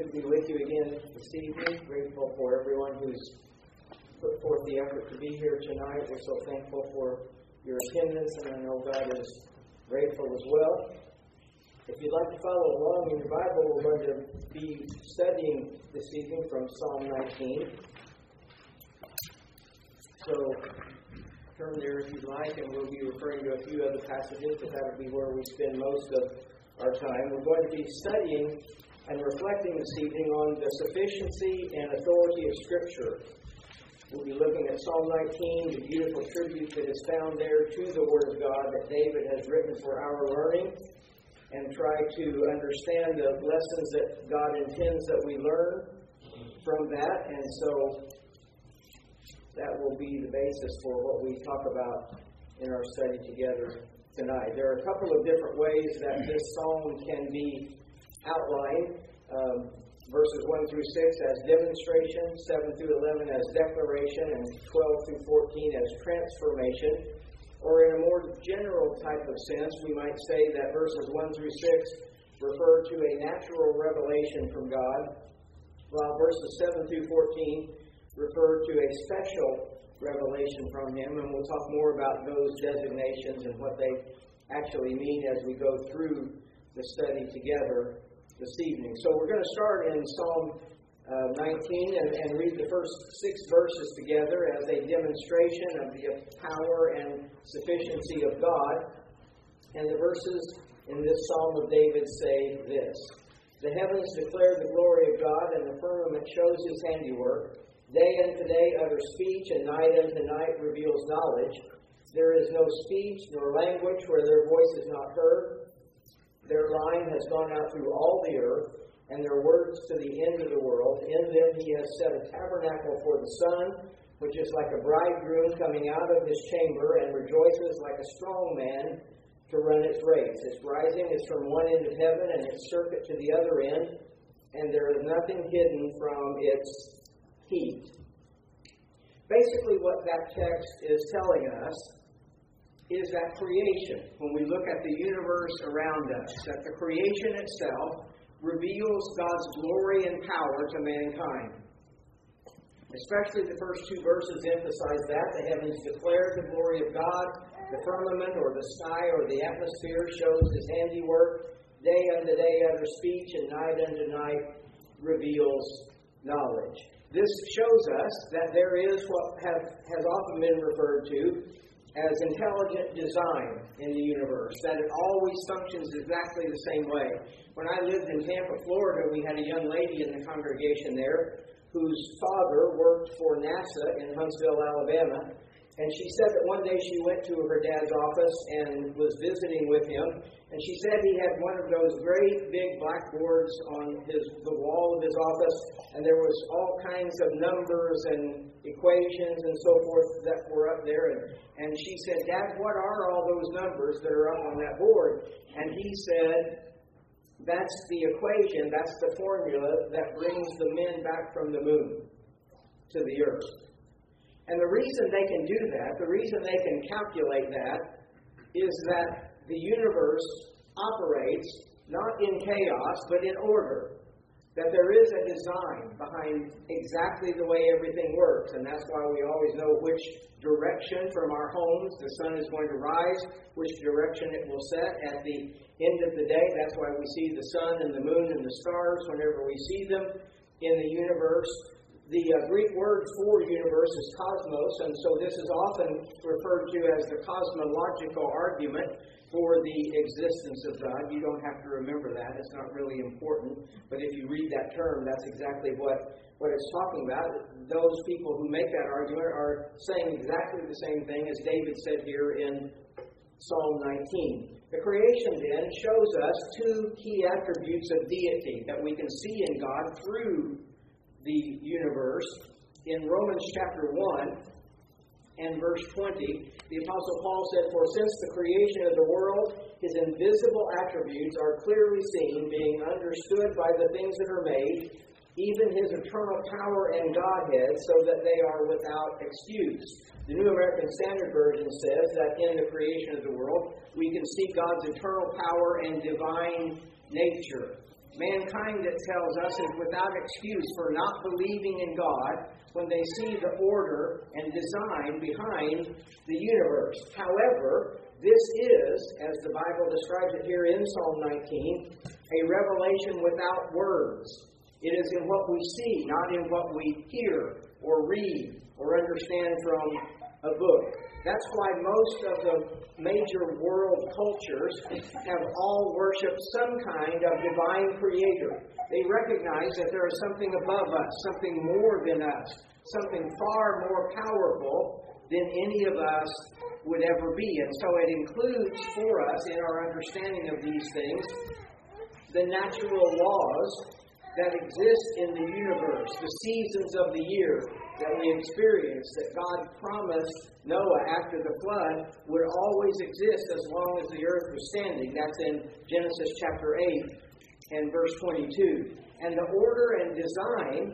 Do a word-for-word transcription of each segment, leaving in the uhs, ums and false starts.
Good to be with you again this evening. Grateful for everyone who's put forth the effort to be here tonight. We're so thankful for your attendance, and I know God is grateful as well. If you'd like to follow along in your Bible, we're going to be studying this evening from Psalm nineteen. So turn there if you'd like, and we'll be referring to a few other passages, but that will be where we spend most of our time. We're going to be studying and reflecting this evening on the sufficiency and authority of Scripture. We'll be looking at Psalm nineteen, the beautiful tribute that is found there to the Word of God that David has written for our learning, and try to understand the lessons that God intends that we learn from that. And so that will be the basis for what we talk about in our study together tonight. There are a couple of different ways that this psalm can be outlined. Um, verses one through six as demonstration, seven through eleven as declaration, and twelve through fourteen as transformation. Or in a more general type of sense, we might say that verses one through six refer to a natural revelation from God, while verses seven through fourteen refer to a special revelation from Him. And we'll talk more about those designations and what they actually mean as we go through the study together this evening. So we're going to start in Psalm uh, nineteen and, and read the first six verses together as a demonstration of the power and sufficiency of God. And the verses in this Psalm of David say this: "The heavens declare the glory of God, and the firmament shows His handiwork. Day unto day utter speech, and night unto night reveals knowledge. There is no speech nor language where their voice is not heard. Their line has gone out through all the earth, and their words to the end of the world. In them He has set a tabernacle for the sun, which is like a bridegroom coming out of his chamber, and rejoices like a strong man to run its race. Its rising is from one end of heaven, and its circuit to the other end, and there is nothing hidden from its heat." Basically, what that text is telling us is that creation, when we look at the universe around us, that the creation itself reveals God's glory and power to mankind. Especially the first two verses emphasize that. The heavens declare the glory of God. The firmament or the sky or the atmosphere shows His handiwork. Day unto day utter speech, and night unto night reveals knowledge. This shows us that there is what have, has often been referred to as intelligent design in the universe, that it always functions exactly the same way. When I lived in Tampa, Florida, we had a young lady in the congregation there whose father worked for NASA in Huntsville, Alabama. And she said that one day she went to her dad's office and was visiting with him. And she said he had one of those great big blackboards on his the wall of his office. And there was all kinds of numbers and equations and so forth that were up there. And, and she said, "Dad, what are all those numbers that are up on that board?" And he said, "That's the equation, that's the formula that brings the men back from the moon to the earth." And the reason they can do that, the reason they can calculate that, is that the universe operates not in chaos, but in order. That there is a design behind exactly the way everything works. And that's why we always know which direction from our homes the sun is going to rise, which direction it will set at the end of the day. That's why we see the sun and the moon and the stars whenever we see them in the universe. The uh, Greek word for universe is cosmos, and so this is often referred to as the cosmological argument for the existence of God. You don't have to remember that. It's not really important. But if you read that term, that's exactly what, what it's talking about. Those people who make that argument are saying exactly the same thing as David said here in Psalm nineteen. The creation then shows us two key attributes of deity that we can see in God through the universe. In Romans chapter one and verse twenty, the Apostle Paul said, "For since the creation of the world, His invisible attributes are clearly seen, being understood by the things that are made, even His eternal power and Godhead, so that they are without excuse." The New American Standard Version says that in the creation of the world, we can see God's eternal power and divine nature. Mankind, it tells us, is without excuse for not believing in God when they see the order and design behind the universe. However, this is, as the Bible describes it here in Psalm nineteen, a revelation without words. It is in what we see, not in what we hear or read or understand from a book. That's why most of the major world cultures have all worshipped some kind of divine creator. They recognize that there is something above us, something more than us, something far more powerful than any of us would ever be. And so it includes for us, in our understanding of these things, the natural laws that exist in the universe, the seasons of the year that we experience, that God promised Noah after the flood would always exist as long as the earth was standing. That's in Genesis chapter eight and verse twenty-two. And the order and design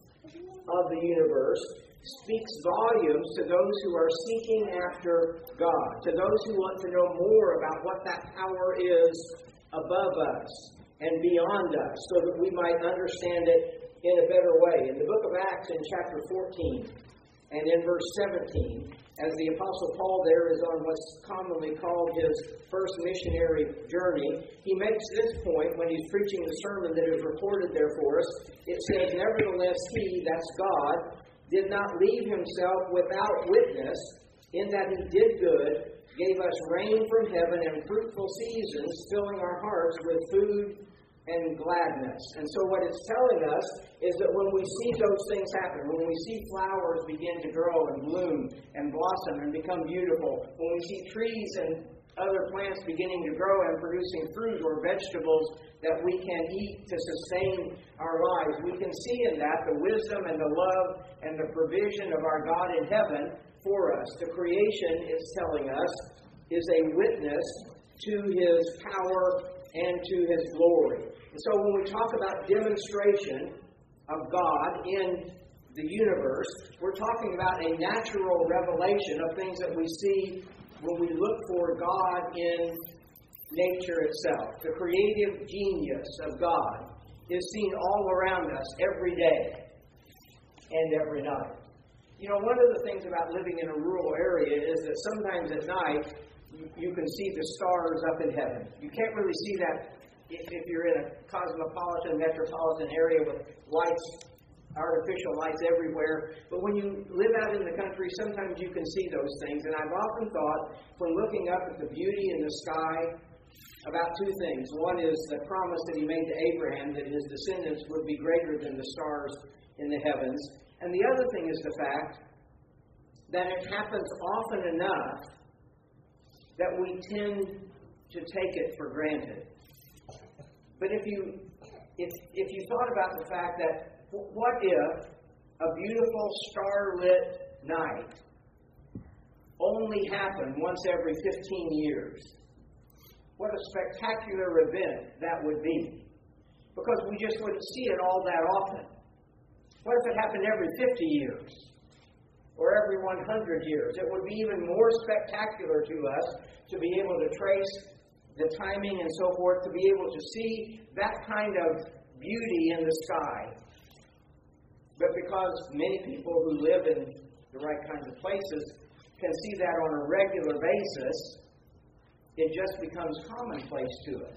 of the universe speaks volumes to those who are seeking after God, to those who want to know more about what that power is above us and beyond us, so that we might understand it in a better way. In the book of Acts, in chapter fourteen, and in verse seventeen, as the Apostle Paul there is on what's commonly called his first missionary journey, he makes this point when he's preaching the sermon that is recorded there for us. It says, "Nevertheless he," that's God, "did not leave himself without witness, in that he did good, gave us rain from heaven and fruitful seasons, filling our hearts with food and gladness." And so what it's telling us is that when we see those things happen, when we see flowers begin to grow and bloom and blossom and become beautiful, when we see trees and other plants beginning to grow and producing fruit or vegetables that we can eat to sustain our lives, we can see in that the wisdom and the love and the provision of our God in heaven for us. The creation, it's telling us, is a witness to His power and to His glory. And so when we talk about demonstration of God in the universe, we're talking about a natural revelation of things that we see when we look for God in nature itself. The creative genius of God is seen all around us every day and every night. You know, one of the things about living in a rural area is that sometimes at night you can see the stars up in heaven. You can't really see that if you're in a cosmopolitan, metropolitan area with lights, artificial lights everywhere. But when you live out in the country, sometimes you can see those things. And I've often thought, when looking up at the beauty in the sky, about two things. One is the promise that He made to Abraham that his descendants would be greater than the stars in the heavens. And the other thing is the fact that it happens often enough that we tend to take it for granted. But if you if if you thought about the fact that what if a beautiful starlit night only happened once every fifteen years? What a spectacular event that would be. Because we just wouldn't see it all that often. What if it happened every fifty years? Or every one hundred years? It would be even more spectacular to us to be able to trace the timing and so forth, to be able to see that kind of beauty in the sky. But because many people who live in the right kinds of places can see that on a regular basis, it just becomes commonplace to us.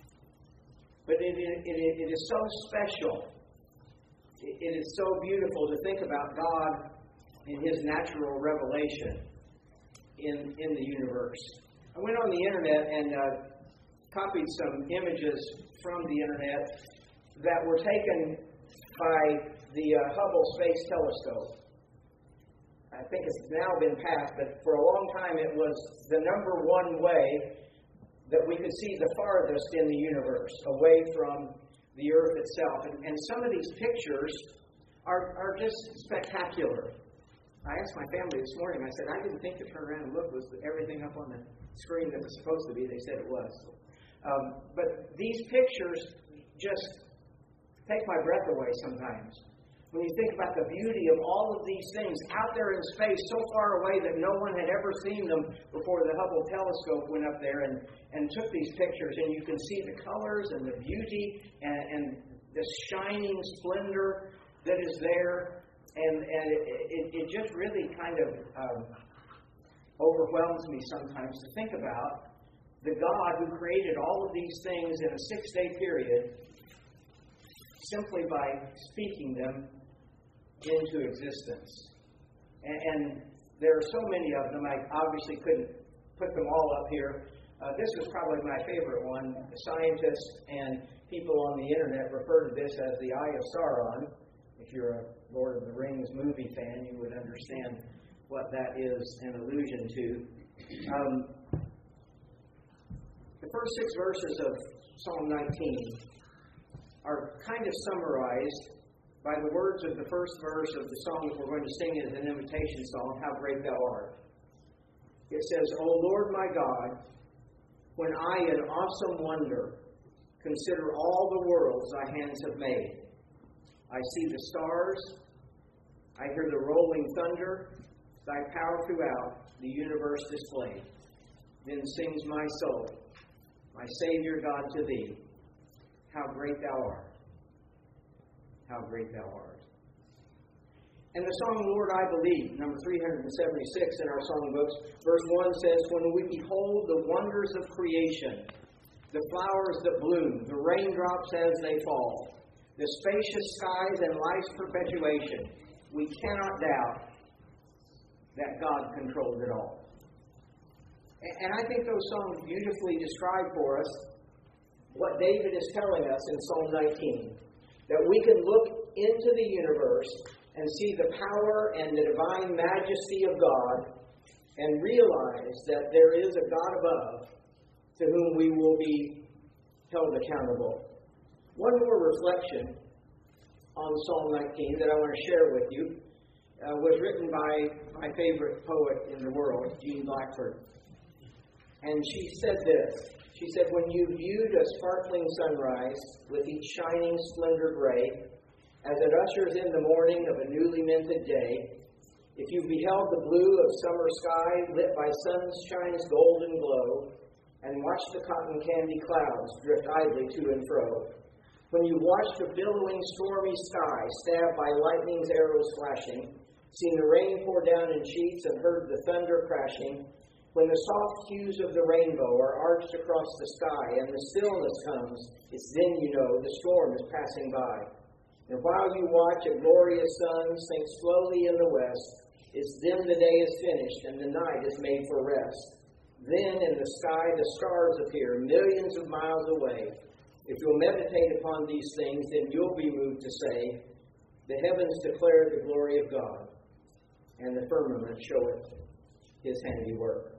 But it, it, it, it is so special. It, it is so beautiful to think about God in His natural revelation in, in the universe. I went on the internet and uh, copied some images from the internet that were taken by the uh, Hubble Space Telescope. I think it's now been passed, but for a long time it was the number one way that we could see the farthest in the universe, away from the Earth itself. And, and some of these pictures are, are just spectacular. I asked my family this morning, I said, I didn't think to turn around and look, was everything up on the screen that was supposed to be? They said it was. Um, but these pictures just take my breath away sometimes. When you think about the beauty of all of these things out there in space, so far away that no one had ever seen them before the Hubble telescope went up there and, and took these pictures, and you can see the colors and the beauty and, and the shining splendor that is there, and, and it, it, it just really kind of um, overwhelms me sometimes to think about the God who created all of these things in a six-day period simply by speaking them into existence. And, and there are so many of them, I obviously couldn't put them all up here. Uh, this was probably my favorite one. Scientists and people on the internet refer to this as the Eye of Sauron. If you're a Lord of the Rings movie fan, you would understand what that is an allusion to. Um, the first six verses of Psalm nineteen are kind of summarized by the words of the first verse of the song that we're going to sing as an invitation song, How Great Thou Art. It says, O Lord my God, when I in awesome wonder consider all the worlds thy hands have made, I see the stars, I hear the rolling thunder, thy power throughout the universe displayed. Then sings my soul, my Savior God, to thee, how great thou art. How great thou art. And the song, Lord, I Believe, number three hundred seventy-six in our songbooks, verse one says, When we behold the wonders of creation, the flowers that bloom, the raindrops as they fall, the spacious skies and life's perpetuation, we cannot doubt that God controls it all. And I think those songs beautifully describe for us what David is telling us in Psalm nineteen. That we can look into the universe and see the power and the divine majesty of God and realize that there is a God above to whom we will be held accountable. One more reflection on Psalm nineteen that I want to share with you uh, was written by my favorite poet in the world, Jean Blackford. And she said this. She said, when you viewed a sparkling sunrise with each shining splendor gray, as it ushers in the morning of a newly minted day, if you beheld the blue of summer sky lit by sunshine's golden glow, and watched the cotton candy clouds drift idly to and fro, when you watched the billowing stormy sky stabbed by lightning's arrows flashing, seen the rain pour down in sheets and heard the thunder crashing, when the soft hues of the rainbow are arched across the sky and the stillness comes, it's then you know the storm is passing by. And while you watch a glorious sun sink slowly in the west, it's then the day is finished and the night is made for rest. Then in the sky the stars appear millions of miles away. If you'll meditate upon these things, then you'll be moved to say, the heavens declare the glory of God, and the firmament showeth his handiwork.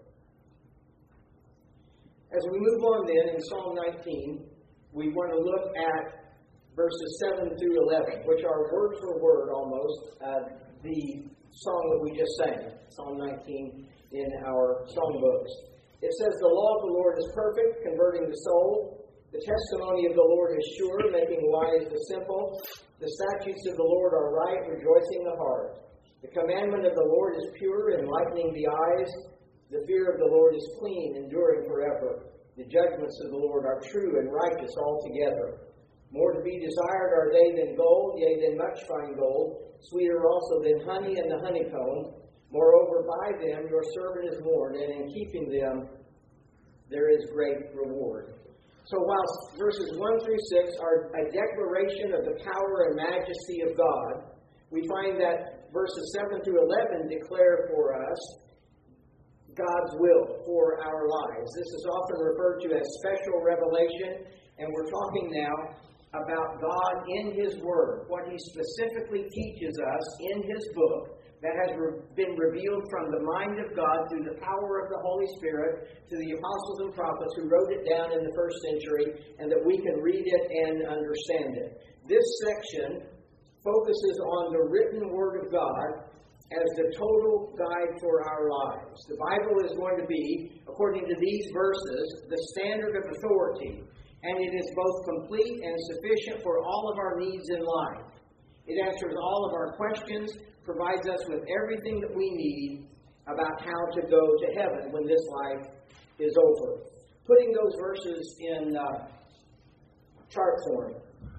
As we move on then in Psalm nineteen, we want to look at verses seven through eleven, which are word for word almost uh, the song that we just sang, Psalm nineteen in our songbooks. It says, the law of the Lord is perfect, converting the soul. The testimony of the Lord is sure, making wise the simple. The statutes of the Lord are right, rejoicing the heart. The commandment of the Lord is pure, enlightening the eyes. The fear of the Lord is clean, enduring forever. The judgments of the Lord are true and righteous altogether. More to be desired are they than gold, yea, than much fine gold, sweeter also than honey and the honeycomb. Moreover, by them your servant is warned, and in keeping them there is great reward. So while verses one through six are a declaration of the power and majesty of God, we find that verses seven through eleven declare for us God's will for our lives. This is often referred to as special revelation, and we're talking now about God in His Word, what He specifically teaches us in His book that has re- been revealed from the mind of God through the power of the Holy Spirit to the apostles and prophets who wrote it down in the first century, and that we can read it and understand it. This section focuses on the written Word of God as the total guide for our lives. The Bible is going to be, according to these verses, the standard of authority, and it is both complete and sufficient for all of our needs in life. It answers all of our questions, provides us with everything that we need about how to go to heaven when this life is over. Putting those verses in uh, chart form,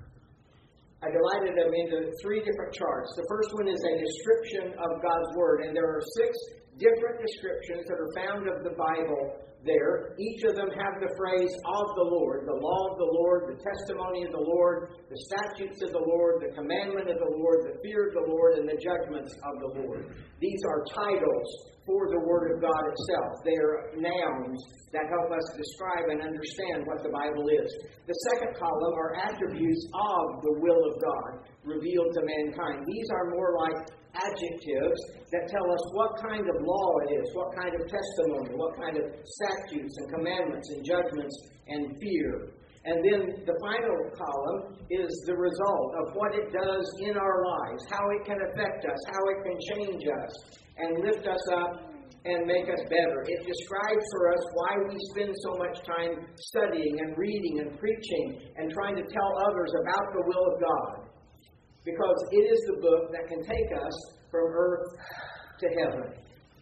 I divided them into three different charts. The first one is a description of God's Word, and there are six different descriptions that are found of the Bible there. Each of them have the phrase of the Lord, the law of the Lord, the testimony of the Lord, the statutes of the Lord, the commandment of the Lord, the fear of the Lord, and the judgments of the Lord. These are titles for the Word of God itself. They are nouns that help us describe and understand what the Bible is. The second column are attributes of the will of God revealed to mankind. These are more like adjectives that tell us what kind of law it is, what kind of testimony, what kind of statutes and commandments and judgments and fear. And then the final column is the result of what it does in our lives, how it can affect us, how it can change us and lift us up and make us better. It describes for us why we spend so much time studying and reading and preaching and trying to tell others about the will of God. Because it is the book that can take us from earth to heaven.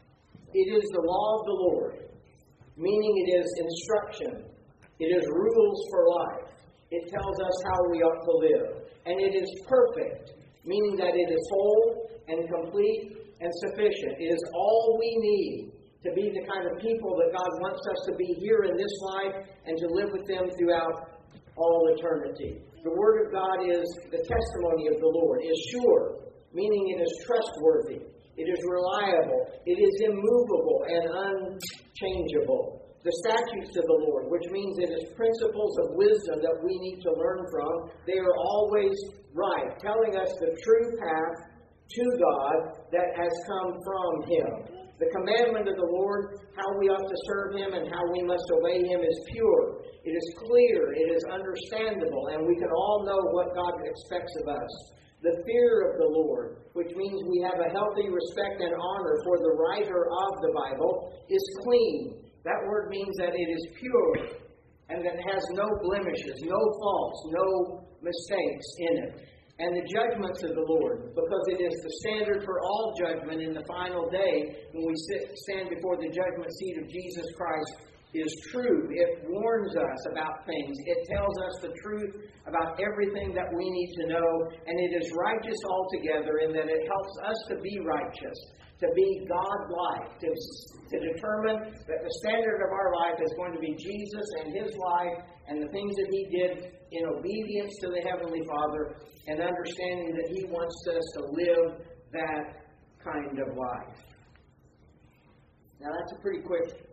It is the law of the Lord, meaning it is instruction. It is rules for life. It tells us how we ought to live. And it is perfect, meaning that it is whole and complete and sufficient. It is all we need to be the kind of people that God wants us to be here in this life and to live with them throughout all eternity. The Word of God is the testimony of the Lord, is sure, meaning it is trustworthy, it is reliable, it is immovable and unchangeable. The statutes of the Lord, which means it is principles of wisdom that we need to learn from, they are always right, telling us the true path to God that has come from Him. The commandment of the Lord, how we ought to serve Him and how we must obey Him, is pure. It is clear. It is understandable. And we can all know what God expects of us. The fear of the Lord, which means we have a healthy respect and honor for the writer of the Bible, is clean. That word means that it is pure and that it has no blemishes, no faults, no mistakes in it. And the judgments of the Lord, because it is the standard for all judgment in the final day when we sit, stand before the judgment seat of Jesus Christ, is true. It warns us about things. It tells us the truth about everything that we need to know. And it is righteous altogether in that it helps us to be righteous, to be God-like, to, to determine that the standard of our life is going to be Jesus and His life and the things that He did in obedience to the Heavenly Father, and understanding that He wants us to live that kind of life. Now that's a pretty quick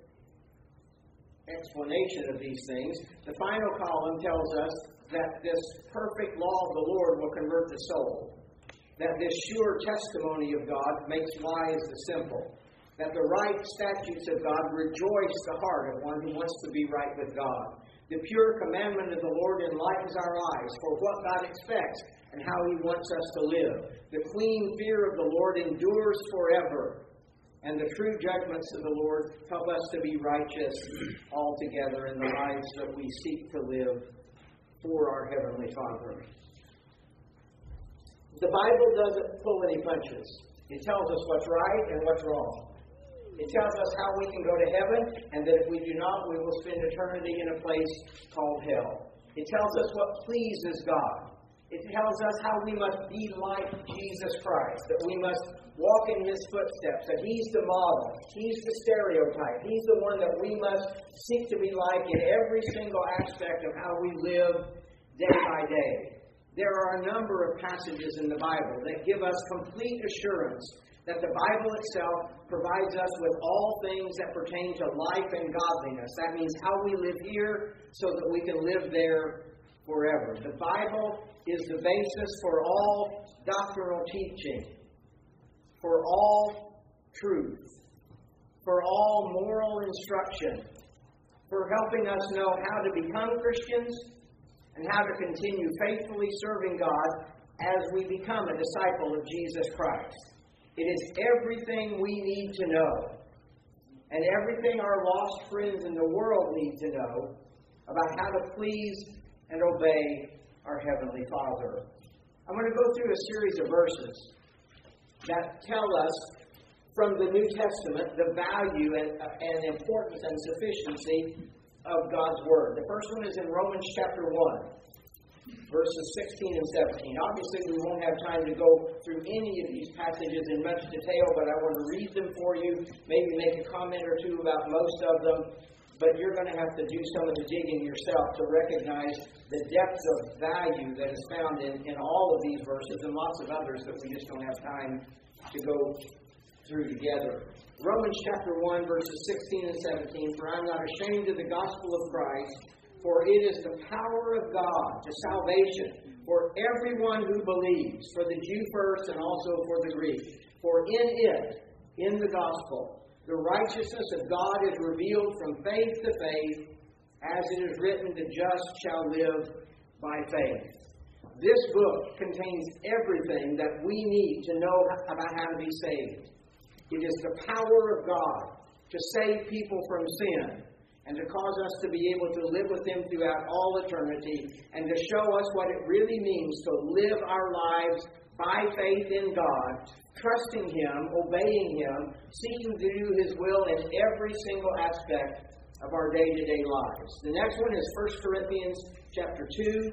explanation of these things. The final column tells us that this perfect law of the Lord will convert the soul. That this sure testimony of God makes wise the simple. That the right statutes of God rejoice the heart of one who wants to be right with God. The pure commandment of the Lord enlightens our eyes for what God expects and how He wants us to live. The clean fear of the Lord endures forever. And the true judgments of the Lord help us to be righteous altogether in the lives that we seek to live for our Heavenly Father. The Bible doesn't pull any punches. It tells us what's right and what's wrong. It tells us how we can go to heaven, and that if we do not, we will spend eternity in a place called hell. It tells us what pleases God. It tells us how we must be like Jesus Christ, that we must walk in His footsteps, that He's the model, He's the stereotype, He's the one that we must seek to be like in every single aspect of how we live day by day. There are a number of passages in the Bible that give us complete assurance that the Bible itself provides us with all things that pertain to life and godliness. That means how we live here so that we can live there forever. The Bible is the basis for all doctrinal teaching, for all truth, for all moral instruction, for helping us know how to become Christians and how to continue faithfully serving God as we become a disciple of Jesus Christ. It is everything we need to know, and everything our lost friends in the world need to know about how to please and obey our Heavenly Father. I'm going to go through a series of verses that tell us from the New Testament the value and, uh, and importance and sufficiency of God's Word. The first one is in Romans chapter one, verses sixteen and seventeen. Obviously, we won't have time to go through any of these passages in much detail, but I want to read them for you, maybe make a comment or two about most of them. But you're going to have to do some of the digging yourself to recognize the depth of value that is found in, in all of these verses and lots of others that we just don't have time to go through together. Romans chapter one, verses sixteen and seventeen. For I am not ashamed of the gospel of Christ, for it is the power of God to salvation for everyone who believes, for the Jew first and also for the Greek. For in it, in the gospel, the righteousness of God is revealed from faith to faith, as it is written, the just shall live by faith. This book contains everything that we need to know about how to be saved. It is the power of God to save people from sin and to cause us to be able to live with Him throughout all eternity and to show us what it really means to live our lives by faith in God, trusting Him, obeying Him, seeking to do His will in every single aspect of our day-to-day lives. The next one is First Corinthians chapter two.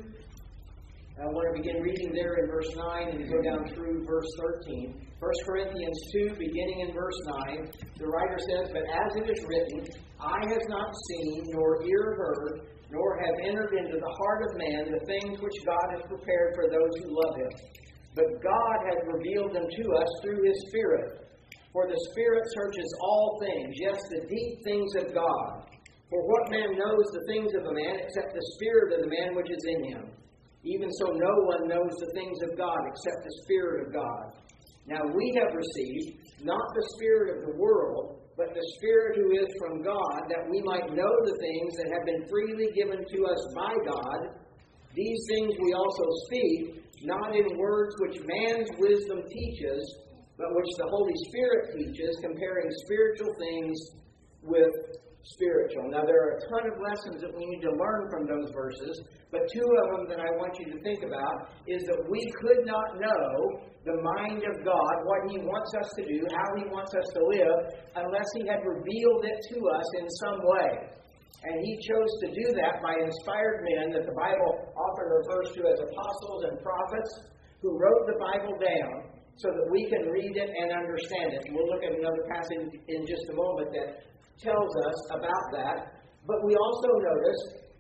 I want to begin reading there in verse nine and go down through verse thirteen. First Corinthians two, beginning in verse nine, the writer says, But as it is written, Eye has not seen, nor ear heard, nor have entered into the heart of man the things which God has prepared for those who love Him. But God has revealed them to us through His Spirit. For the Spirit searches all things, yes, the deep things of God. For what man knows the things of a man except the Spirit of the man which is in him? Even so no one knows the things of God except the Spirit of God. Now we have received not the spirit of the world, but the Spirit who is from God, that we might know the things that have been freely given to us by God. These things we also speak, not in words which man's wisdom teaches, but which the Holy Spirit teaches, comparing spiritual things with spiritual. Now, there are a ton of lessons that we need to learn from those verses, but two of them that I want you to think about is that we could not know the mind of God, what He wants us to do, how He wants us to live, unless He had revealed it to us in some way. And He chose to do that by inspired men that the Bible often refers to as apostles and prophets who wrote the Bible down so that we can read it and understand it. And we'll look at another passage in just a moment that tells us about that. But we also notice,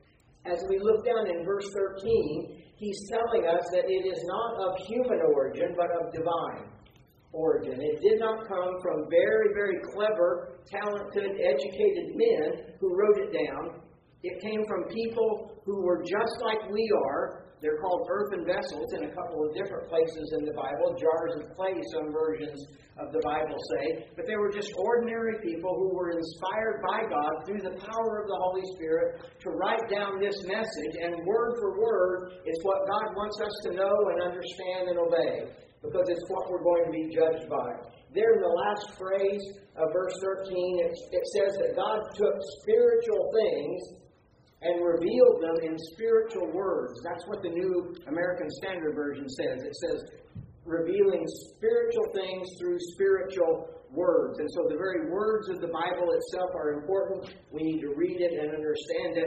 as we look down in verse thirteen, he's telling us that it is not of human origin, but of divine origin. It did not come from very, very clever, talented, educated men who wrote it down. It came from people who were just like we are. They're called earthen vessels in a couple of different places in the Bible. Jars of clay, some versions of the Bible say. But they were just ordinary people who were inspired by God through the power of the Holy Spirit to write down this message. And word for word, it's what God wants us to know and understand and obey, because it's what we're going to be judged by. There in the last phrase of verse thirteen, it, it says that God took spiritual things and revealed them in spiritual words. That's what the New American Standard Version says. It says, revealing spiritual things through spiritual words. And so the very words of the Bible itself are important. We need to read it and understand it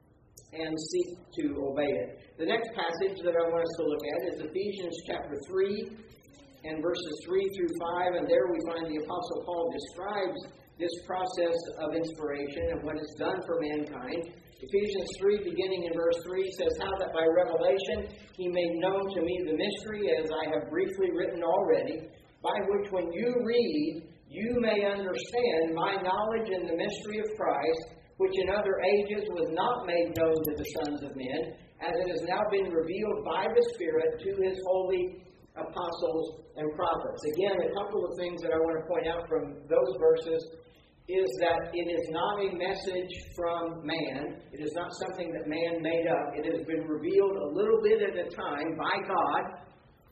and seek to obey it. The next passage that I want us to look at is Ephesians chapter three and verses three through five. And there we find the Apostle Paul describes this process of inspiration and what it's done for mankind. Ephesians three, beginning in verse three, says, How that by revelation He made known to me the mystery, as I have briefly written already, by which when you read, you may understand my knowledge in the mystery of Christ, which in other ages was not made known to the sons of men, as it has now been revealed by the Spirit to His holy apostles and prophets. Again, a couple of things that I want to point out from those verses is that it is not a message from man. It is not something that man made up. It has been revealed a little bit at a time by God.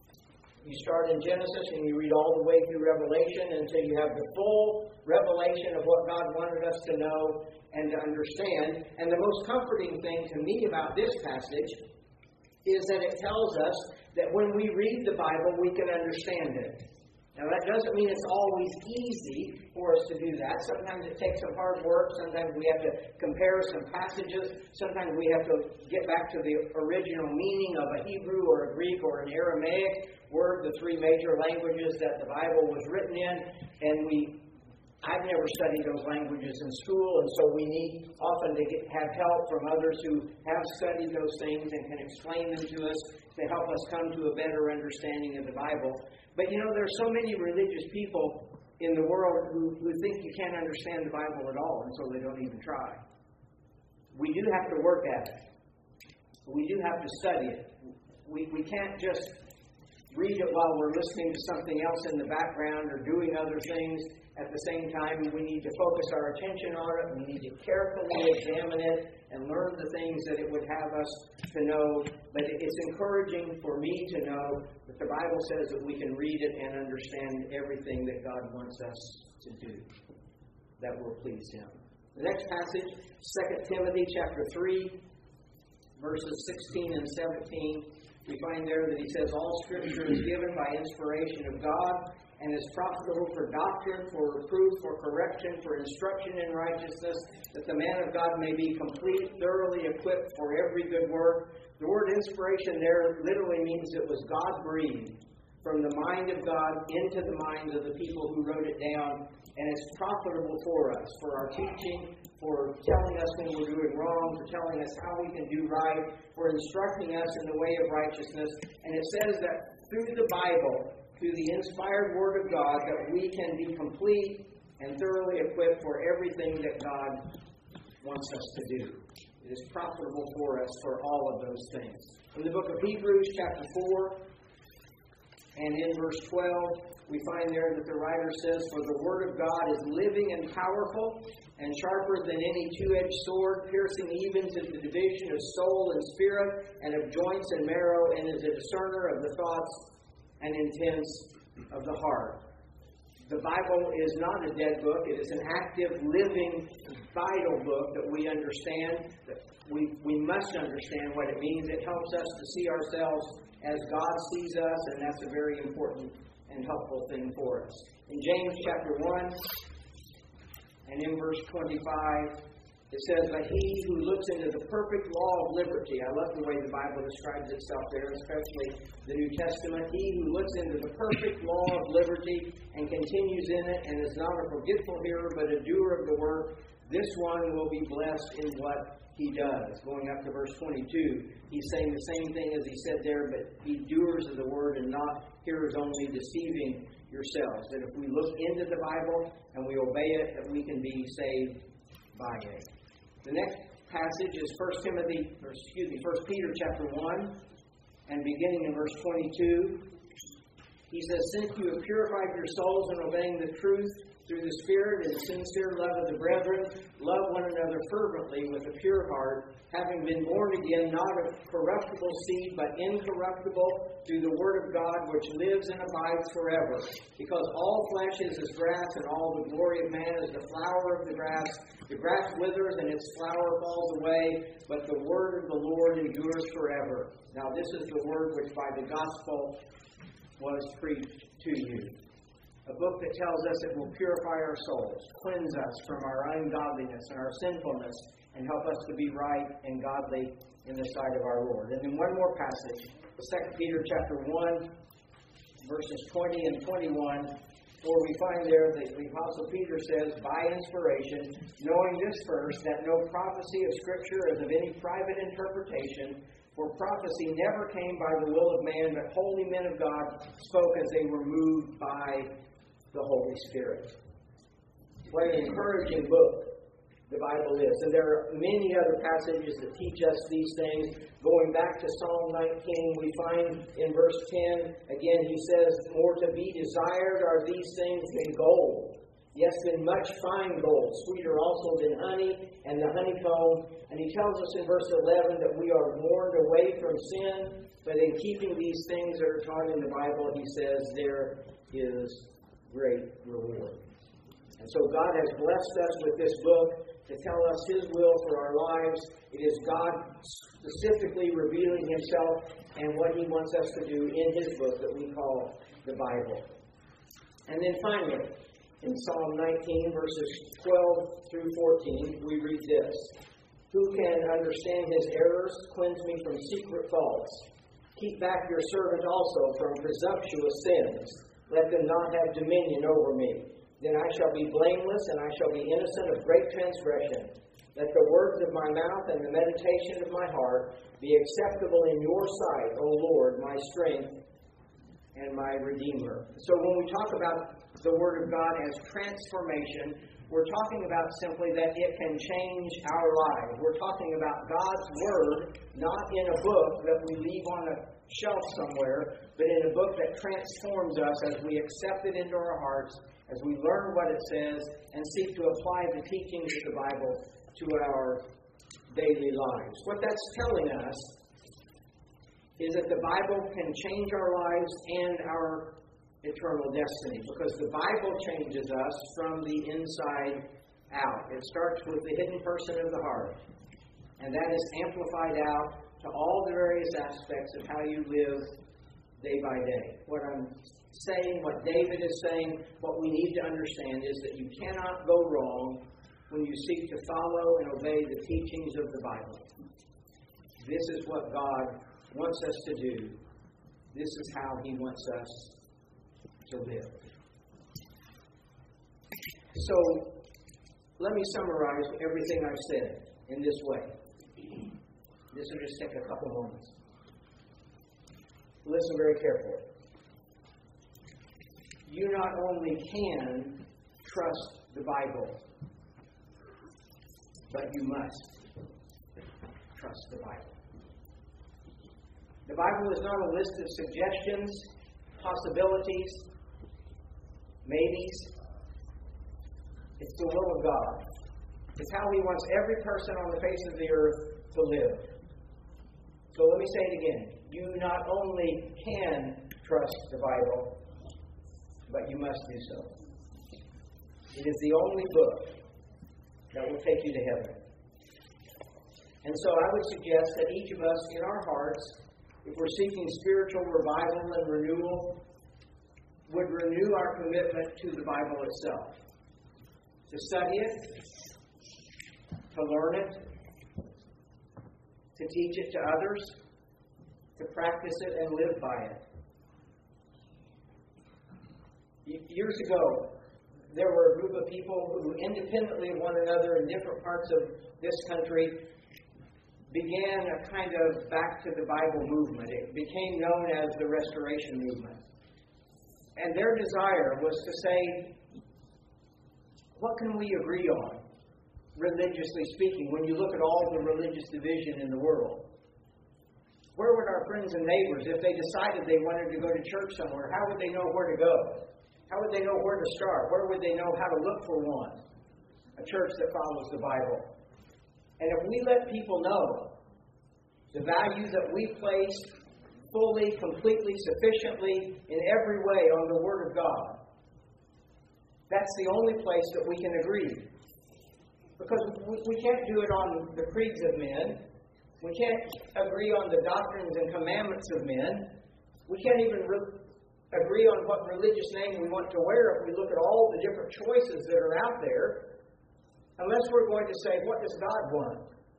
You start in Genesis and you read all the way through Revelation until you have the full revelation of what God wanted us to know and to understand. And the most comforting thing to me about this passage is that it tells us that when we read the Bible, we can understand it. Now, that doesn't mean it's always easy for us to do that. Sometimes it takes some hard work. Sometimes we have to compare some passages. Sometimes we have to get back to the original meaning of a Hebrew or a Greek or an Aramaic word, the three major languages that the Bible was written in. And we, I've never studied those languages in school, and so we need often to get, have help from others who have studied those things and can explain them to us to help us come to a better understanding of the Bible. But, you know, there are so many religious people in the world who, who think you can't understand the Bible at all, and so they don't even try. We do have to work at it. We do have to study it. We, we can't just read it while we're listening to something else in the background or doing other things at the same time. We need to focus our attention on it. We need to carefully examine it and learn the things that it would have us to know. But it's encouraging for me to know that the Bible says that we can read it and understand everything that God wants us to do that will please Him. The next passage, Second Timothy chapter three, verses sixteen and seventeen. We find there that he says, all Scripture is given by inspiration of God and is profitable for doctrine, for reproof, for correction, for instruction in righteousness, that the man of God may be complete, thoroughly equipped for every good work. The word inspiration there literally means it was God-breathed from the mind of God into the minds of the people who wrote it down. And it's profitable for us, for our teaching, for telling us when we're doing wrong, for telling us how we can do right, for instructing us in the way of righteousness. And it says that through the Bible, through the inspired Word of God, that we can be complete and thoroughly equipped for everything that God wants us to do. It is profitable for us for all of those things. In the book of Hebrews, chapter four, and in verse twelve, we find there that the writer says, for the Word of God is living and powerful and sharper than any two-edged sword, piercing even to the division of soul and spirit and of joints and marrow, and is a discerner of the thoughts and intents of the heart. The Bible is not a dead book. It is an active, living, vital book that we understand. That we, we must understand what it means. It helps us to see ourselves as God sees us, and that's a very important and helpful thing for us. In James chapter one and in verse twenty-five, it says, but he who looks into the perfect law of liberty, I love the way the Bible describes itself there, especially the New Testament. He who looks into the perfect law of liberty and continues in it and is not a forgetful hearer but a doer of the work, this one will be blessed in what he does. Going up to verse twenty-two, he's saying the same thing as he said there, but be doers of the word and not hearers only, deceiving yourselves. That if we look into the Bible and we obey it, that we can be saved by it. The next passage is First Timothy, or excuse me, First Peter chapter one, and beginning in verse twenty-two, he says, since you have purified your souls in obeying the truth through the Spirit and sincere love of the brethren, love one another fervently with a pure heart, having been born again, not of corruptible seed, but incorruptible, through the Word of God, which lives and abides forever. Because all flesh is as grass, and all the glory of man is the flower of the grass. The grass withers, and its flower falls away, but the word of the Lord endures forever. Now this is the word which by the gospel was preached to you. A book that tells us it will purify our souls, cleanse us from our ungodliness and our sinfulness, and help us to be right and godly in the sight of our Lord. And then one more passage, Second Peter chapter one, verses twenty and twenty-one, where we find there that the Apostle Peter says, by inspiration, knowing this first, that no prophecy of Scripture is of any private interpretation, for prophecy never came by the will of man, but holy men of God spoke as they were moved by the Holy Spirit. What an encouraging book the Bible is. And there are many other passages that teach us these things. Going back to Psalm nineteen, we find in verse ten, again he says, more to be desired are these things than gold. Yes, than much fine gold, sweeter also than honey and the honeycomb. And he tells us in verse eleven that we are warned away from sin, but in keeping these things that are taught in the Bible, he says there is great reward. And so God has blessed us with this book to tell us His will for our lives. It is God specifically revealing Himself and what He wants us to do in His book that we call the Bible. And then finally, in Psalm nineteen, verses twelve through fourteen, we read this. Who can understand his errors? Cleanse me from secret faults. Keep back your servant also from presumptuous sins. Let them not have dominion over me. Then I shall be blameless, and I shall be innocent of great transgression. Let the words of my mouth and the meditation of my heart be acceptable in your sight, O Lord, my strength and my Redeemer. So when we talk about the Word of God as transformation, we're talking about simply that it can change our lives. We're talking about God's Word, not in a book that we leave on a shelf somewhere, but in a book that transforms us as we accept it into our hearts, as we learn what it says, and seek to apply the teachings of the Bible to our daily lives. What that's telling us is that the Bible can change our lives and our eternal destiny, because the Bible changes us from the inside out. It starts with the hidden person of the heart, and that is amplified out to all the various aspects of how you live day by day. What I'm saying, what David is saying, what we need to understand is that you cannot go wrong when you seek to follow and obey the teachings of the Bible. This is what God wants us to do. This is how He wants us to live. So, let me summarize everything I've said in this way. This will just take a couple moments. Listen very carefully. You not only can trust the Bible, but you must trust the Bible. The Bible is not a list of suggestions, possibilities, maybes. It's the will of God. It's how He wants every person on the face of the earth to live. So let me say it again. You not only can trust the Bible, but you must do so. It is the only book that will take you to heaven. And so I would suggest that each of us in our hearts, if we're seeking spiritual revival and renewal, would renew our commitment to the Bible itself. To study it, to learn it, to teach it to others, to practice it and live by it. Years ago, there were a group of people who, independently of one another in different parts of this country, began a kind of back to the Bible movement. It became known as the Restoration Movement. And their desire was to say, what can we agree on, religiously speaking, when you look at all the religious division in the world? Where would our friends and neighbors, if they decided they wanted to go to church somewhere, how would they know where to go? How would they know where to start? Where would they know how to look for one? A church that follows the Bible. And if we let people know the value that we place fully, completely, sufficiently, in every way on the Word of God, that's the only place that we can agree. Because we, we can't do it on the creeds of men. We can't agree on the doctrines and commandments of men. We can't even re- agree on what religious name we want to wear if we look at all the different choices that are out there, unless we're going to say, what does God want?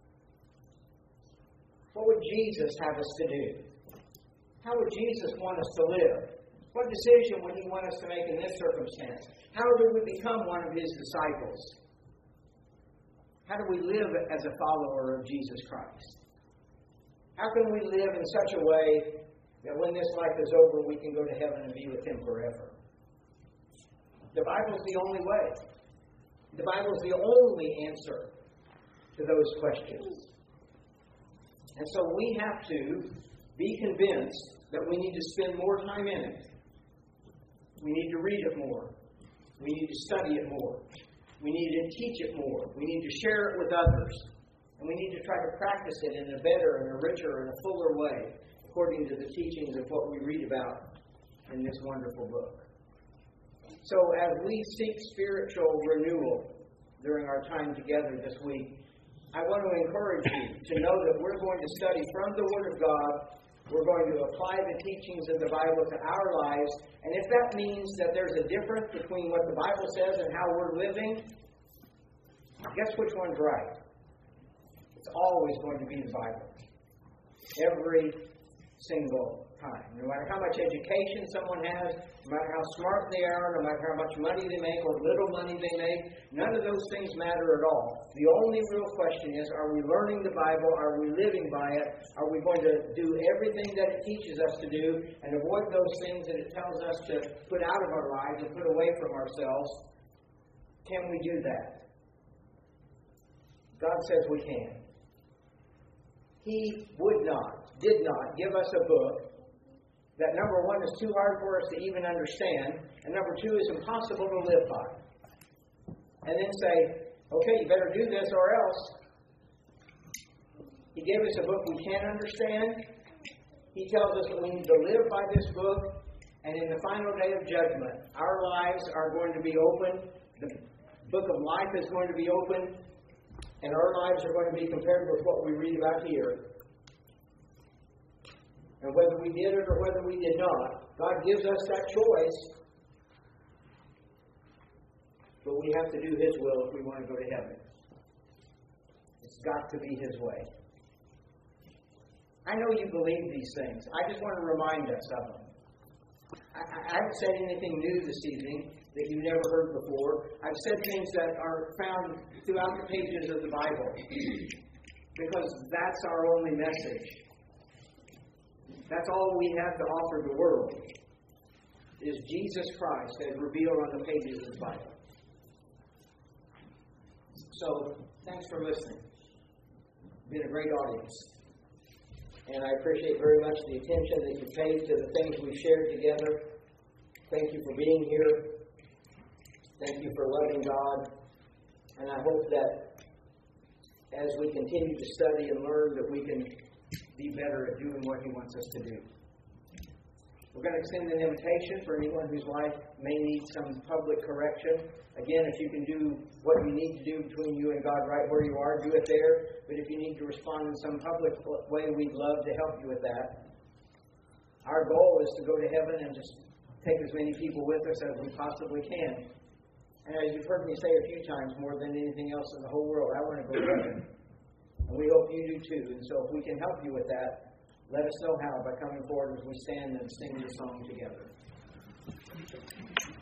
What would Jesus have us to do? How would Jesus want us to live? What decision would He want us to make in this circumstance? How do we become one of His disciples? How do we live as a follower of Jesus Christ? How can we live in such a way that when this life is over, we can go to heaven and be with Him forever? The Bible is the only way. The Bible is the only answer to those questions. And so we have to be convinced that we need to spend more time in it. We need to read it more. We need to study it more. We need to teach it more. We need to share it with others. And we need to try to practice it in a better and a richer and a fuller way, according to the teachings of what we read about in this wonderful book. So as we seek spiritual renewal during our time together this week, I want to encourage you to know that we're going to study from the Word of God. We're going to apply the teachings of the Bible to our lives. And if that means that there's a difference between what the Bible says and how we're living, guess which one's right? It's always going to be the Bible. Every single time. No matter how much education someone has, no matter how smart they are, no matter how much money they make or little money they make, none of those things matter at all. The only real question is, are we learning the Bible? Are we living by it? Are we going to do everything that it teaches us to do and avoid those things that it tells us to put out of our lives and put away from ourselves? Can we do that? God says we can. He would not, did not give us a book that, number one, is too hard for us to even understand, and number two, is impossible to live by. And then say, okay, you better do this or else. He gave us a book we can't understand. He tells us that we need to live by this book, and in the final day of judgment, our lives are going to be open. The book of life is going to be open. And our lives are going to be compared with what we read about here. And whether we did it or whether we did not, God gives us that choice. But we have to do His will if we want to go to heaven. It's got to be His way. I know you believe these things. I just want to remind us of them. I, I haven't said anything new this evening that you've never heard before. I've said things that are found throughout the pages of the Bible. Because that's our only message. That's all we have to offer the world, is Jesus Christ as revealed on the pages of the Bible. So, thanks for listening. It's been a great audience. And I appreciate very much the attention that you paid to the things we've shared together. Thank you for being here. Thank you for loving God. And I hope that as we continue to study and learn, that we can be better at doing what He wants us to do. We're going to extend an invitation for anyone whose life may need some public correction. Again, if you can do what you need to do between you and God right where you are, do it there. But if you need to respond in some public way, we'd love to help you with that. Our goal is to go to heaven and just take as many people with us as we possibly can. And as you've heard me say a few times, more than anything else in the whole world, I want to go to heaven. And we hope you do too. And so if we can help you with that, let us know how by coming forward as we stand and sing the song together.